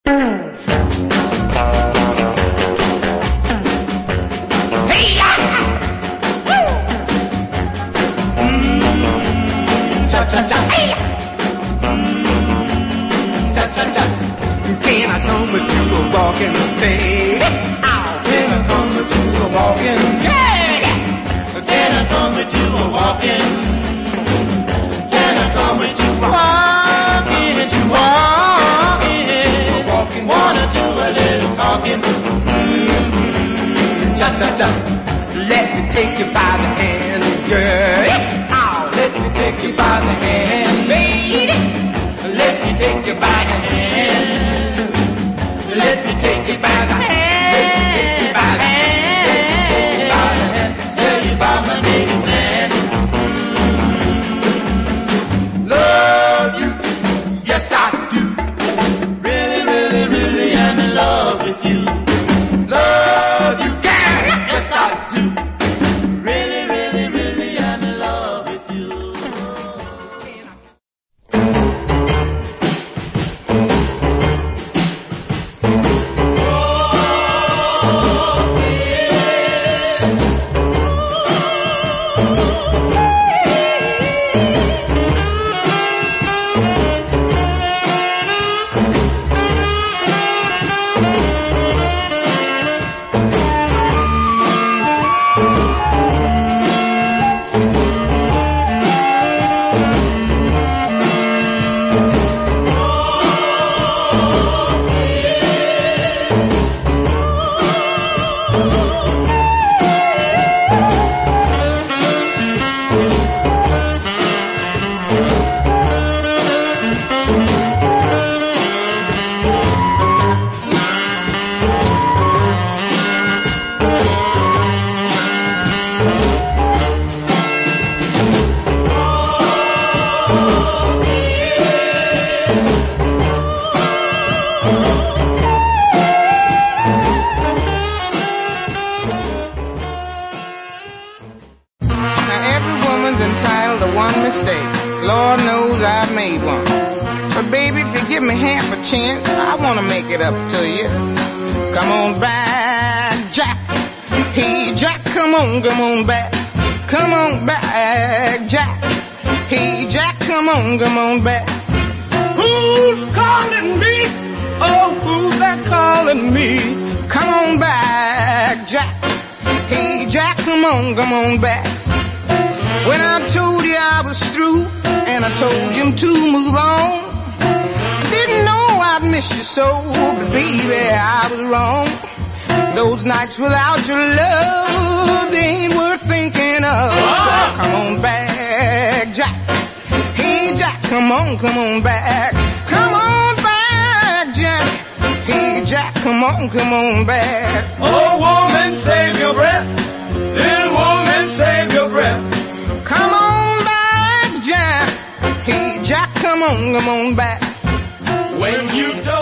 Cha-cha-cha, hey! Cha-cha-cha. Can I come with you a walking, baby? Can I come with you a walking? Yeah! Can I come with you a walking? Can I come with you a walking? With you walking? Wanna do a little talking? Cha-cha-cha. Let me take you by the hand, girl. Let me take you by the hand, baby. Let me take you by the hand. Let me take you by the hand. Let me take you by the hand. Tell you about my native land. Love you, yes I do. Really, really, really am in love with you. Love you, yes I do. Come on back, come on back, Jack. Hey, Jack, come on back. Who's calling me? Oh, who's that calling me? Come on back, Jack. Hey, Jack, come on back. When I told you I was through, and I told you to move on, I didn't know I'd miss you so, but baby, I was wrong. Those nights without your love, they ain't worth thinking of. So come on back, Jack. Hey, Jack, come on back. Come on back, Jack. Hey, Jack, come on back. Oh, woman, save your breath. Little woman, save your breath. Come on back, Jack. Hey, Jack, come on back. When you don't